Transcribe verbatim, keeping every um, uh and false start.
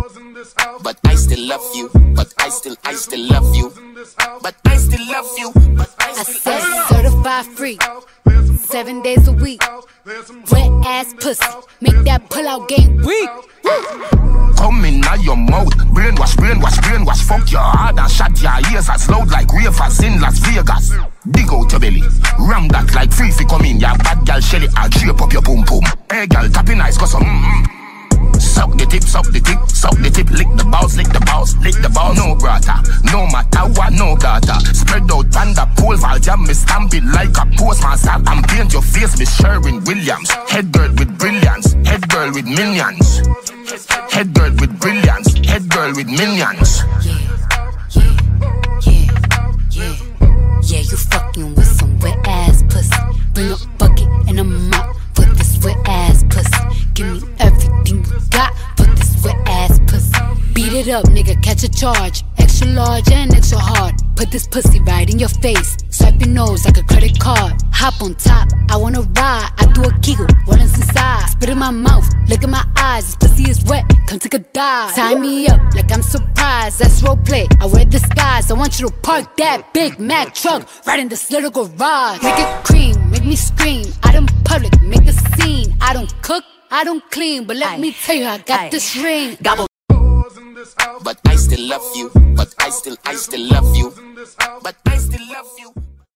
but I still love you. But I still, I still love you. But I still love you. But I still I said certified free, seven days a week. Wet ass pussy, make that pull out game weak. come in now your mouth, brainwash, brainwash, brainwash. Fuck your heart and shut your ears as loud like ravers in Las Vegas. Dig out your belly, ram that like free fi come in. Ya bad gal Shelly, I'll drape up your boom boom. Hey gal, tapping nice, cause some mm-mm. Suck the tip, suck the tip, suck the tip, lick the balls, lick the balls, lick the balls. No brother, no matter what, no data. Spread out under pole vault, yeah, me stamp it like a postmaster. And paint your face with Sherwin Williams. Head girl with brilliance, head girl with millions. Head girl with brilliance, head girl with millions. Yeah, yeah, yeah, yeah. Yeah, you fucking with some wet ass pussy. Bring a bucket and a mop for this wet ass pussy. Give me everything you got for this wet ass pussy. Beat it up, nigga, catch a charge. Extra large and extra hard. Put this pussy right in your face. Swipe your nose like a credit card. Hop on top, I wanna ride. I do a giggle, what is inside? Spit in my mouth, look in my eyes. This pussy is wet, come take a dive. Tie me up like I'm surprised, that's roleplay. I wear disguise, I want you to park that Big Mac truck right in this little garage. Make it cream, make me scream. Out in public, make a scene. I don't cook, I don't clean, but let Aye. me tell you, I got Aye. this ring. Gobble. But I still love you. But I still, I still love you. But I still love you.